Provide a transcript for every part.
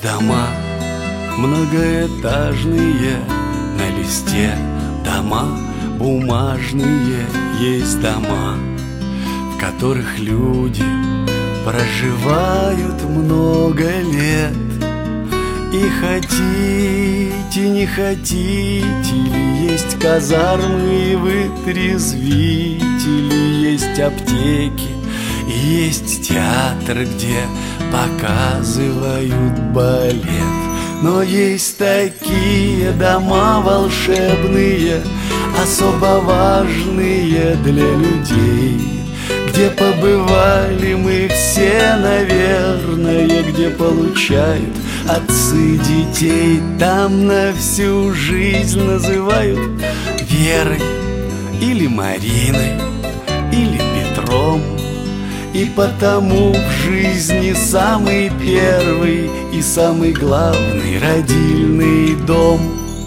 Есть дома многоэтажные, на листе дома бумажные. Есть дома, в которых люди проживают много лет. И хотите, не хотите ли, есть казармы и вытрезвители, есть аптеки и есть театр, где показывают балет. Но есть такие дома волшебные, особо важные для людей, где побывали мы все, наверное, где получают отцы детей. Там на всю жизнь называют Верой или Мариной или Петром. И потому в жизни самый первый и самый главный родильный дом.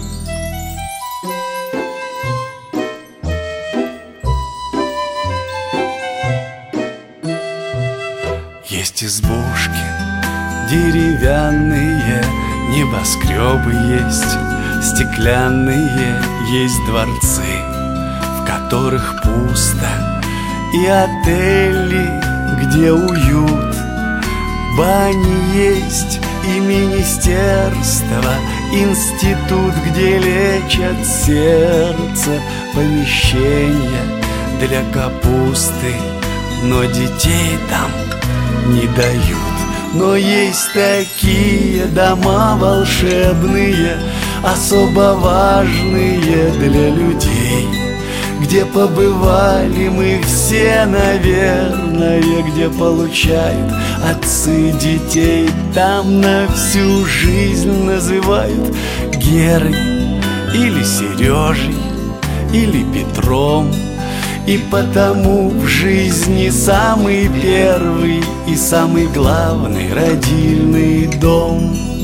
Есть избушки деревянные, небоскребы есть стеклянные, есть дворцы, в которых пусто, и отели, где уют. Бани есть и министерство, институт, где лечат сердце, помещения для капусты, но детей там не дают. Но есть такие дома волшебные, особо важные для людей, где побывали мы все, наверное, где получают отцы детей. Там на всю жизнь называют Герой или Сережей или Петром. И потому в жизни самый первый и самый главный родильный дом.